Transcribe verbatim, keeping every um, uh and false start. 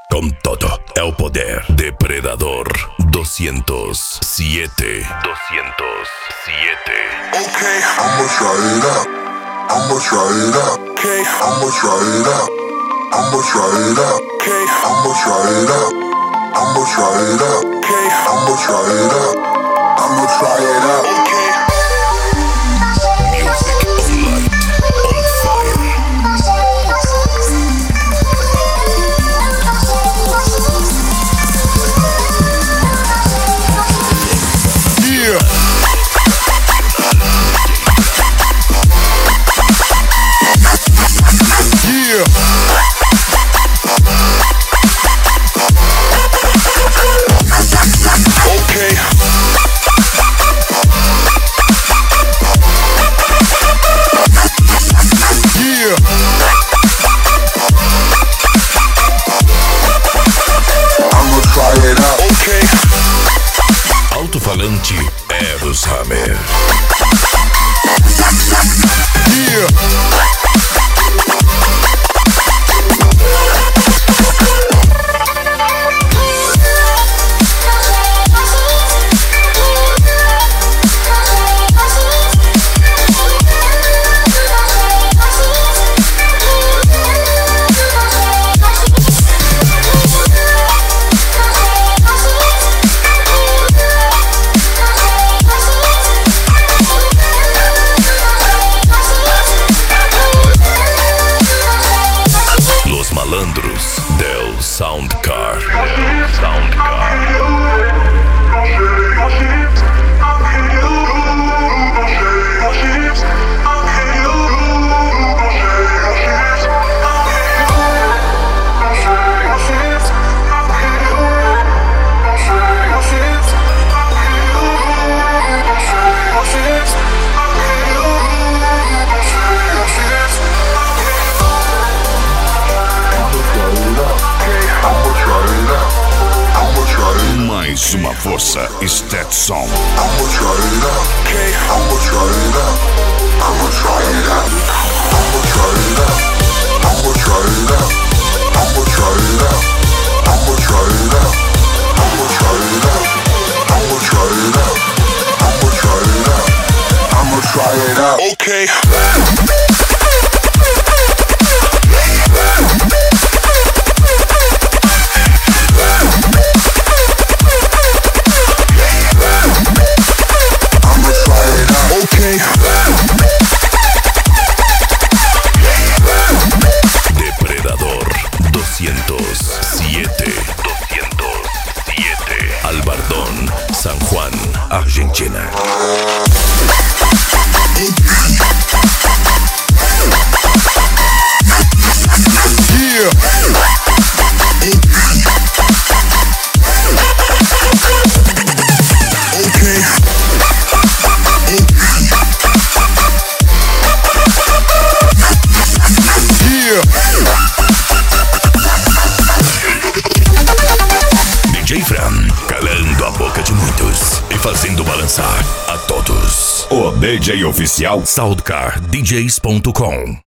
Con todo el poder. Depredador doscientos siete. doscientos siete. Okay, I'ma try it out. I'ma try it out. Okay, I'ma try it out. I'ma try it out. Okay, I'ma try it out. I'ma try it out. Okay, I'ma try it out. I'ma try it out. Okay. Music on light, on fire. Yeah. Yeah. Okay. Yeah. I'ma try it out. Okay. Alto-falante Eros Hammer. Yeah. Malandros del Soundcar. Soundcar. Mais uma força Stetson. I'ma try it out. Okay, I'ma try it out. I'ma try it out. I'ma try it out. I'ma try it out. I'ma try it out. I'ma try it out. I'ma try it out. I'ma try it out. I'ma try it out. I'ma try it out. Okay. Depredador doscientos siete. doscientos siete. Albardón, San Juan, Argentina. Yeah. Okay. D J Fran, calando a boca de muitos e fazendo balançar a todos. O D J oficial Soundcar D Js ponto com.